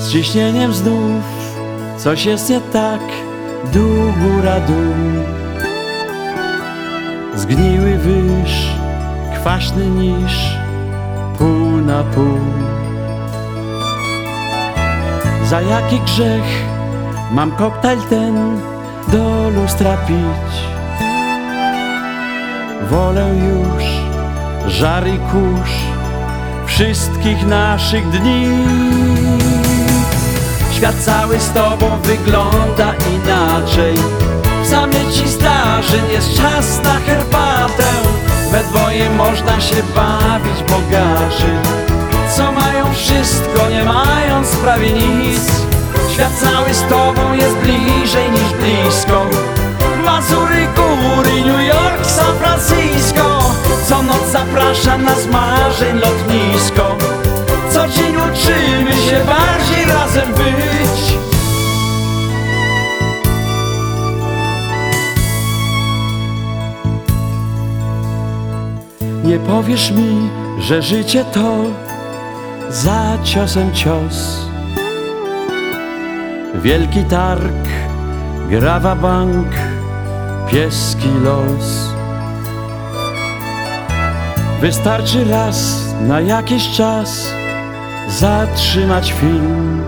Z ciśnieniem znów coś jest nie tak, dół, góra, dół. Zgniły wyż, kwaśny niż, pół na pół. Za jaki grzech mam koktajl ten do lustra pić? Wolę już żar i kurz wszystkich naszych dni. Świat cały z tobą wygląda inaczej. W zamieci zdarzeń jest czas na herbatę. We dwoje można się bawić bogaczy, co mają wszystko, nie mając prawie nic. Świat cały z tobą jest bliżej niż blisko. Mazury, góry, New York, San Francisco. Co noc zaprasza nas marzeń lotnisko. Co dzień uczymy się bardziej razem być. Nie powiesz mi, że życie to za ciosem cios. Wielki targ, grawa bank, pieski los. Wystarczy raz na jakiś czas zatrzymać film,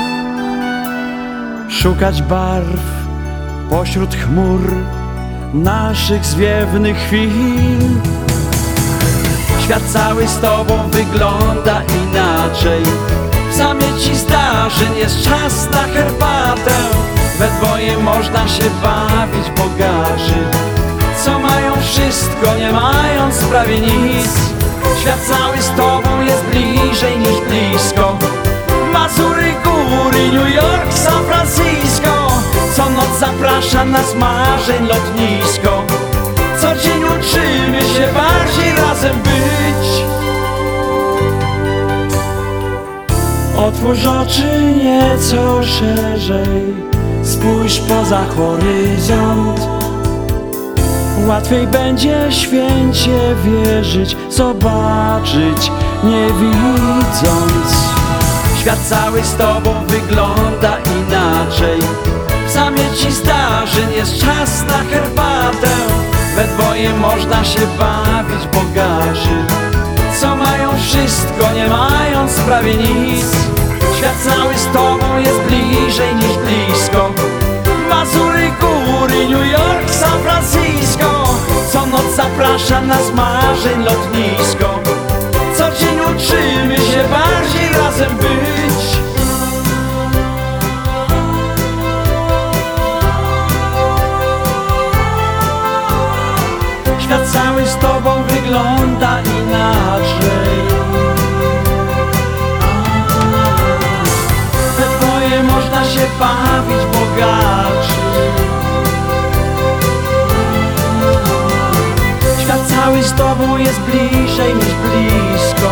szukać barw pośród chmur naszych zwiewnych chwil. Świat cały z tobą wygląda inaczej. W zamieci zdarzeń jest czas na herbatę. We dwoje można się bawić bogaczy, co mają wszystko, nie mając prawie nic. Świat cały z tobą jest bliżej niż blisko. Mazury, góry, New York, San Francisco. Co noc zaprasza nas marzeń lotnisko. Co dzień uczymy się bardziej razem być. Otwórz oczy nieco szerzej, spójrz poza horyzont. Łatwiej będzie święcie wierzyć, zobaczyć nie widząc. Świat cały z tobą wygląda inaczej. W zamieci zdarzeń jest czas na herbatę. We dwoje można się bawić bogaczy, co mają wszystko, nie mając prawie nic. Świat cały z tobą jest bliżej niż blisko. Mazury, góry, New York, San Francisco. Co noc zaprasza nas marzeń lotnisko. Co dzień uczymy się bardziej razem być. Świat cały z tobą wygląda inaczej. We dwoje można się bawić bogaczy. Świat cały z tobą jest bliżej niż blisko.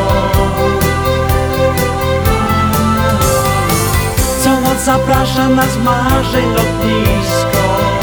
Co noc zaprasza nas marzeń lotnisko.